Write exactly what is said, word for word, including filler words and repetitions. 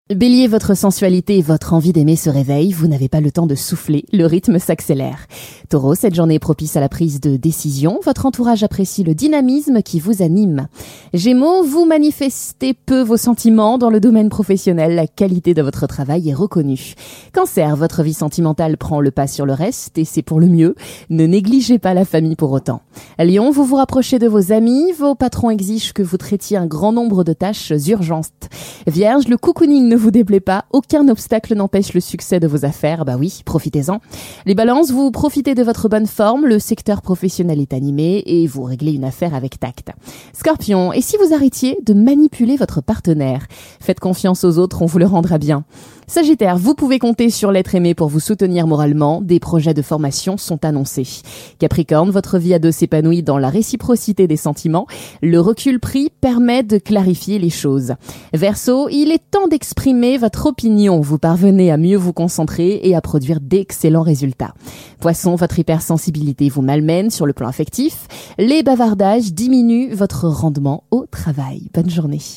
Bélier, votre sensualité et votre envie d'aimer se réveillent, vous n'avez pas le temps de souffler, le rythme s'accélère. Taureau, cette journée est propice à la prise de décision, votre entourage apprécie le dynamisme qui vous anime. Gémeaux, vous manifestez peu vos sentiments dans le domaine professionnel, la qualité de votre travail est reconnue. Cancer, votre vie sentimentale prend le pas sur le reste et c'est pour le mieux, ne négligez pas la famille pour autant. Lion, vous vous rapprochez de vos amis, vos patrons exigent que vous traitiez un grand nombre de tâches urgentes. Vierge, le cocooning ne vous déplaît pas, aucun obstacle n'empêche le succès de vos affaires, bah oui, profitez-en. Les balances, vous profitez de votre bonne forme, le secteur professionnel est animé et vous réglez une affaire avec tact. Scorpion, et si vous arrêtiez de manipuler votre partenaire? Faites confiance aux autres, on vous le rendra bien. Sagittaire, vous pouvez compter sur l'être aimé pour vous soutenir moralement, des projets de formation sont annoncés. Capricorne, votre vie à deux s'épanouit dans la réciprocité des sentiments, le recul pris permet de clarifier les choses. Verseau, il est temps d'exprimer votre opinion, vous parvenez à mieux vous concentrer et à produire d'excellents résultats. Poisson, votre hypersensibilité vous malmène sur le plan affectif, les bavardages diminuent votre rendement au travail. Bonne journée.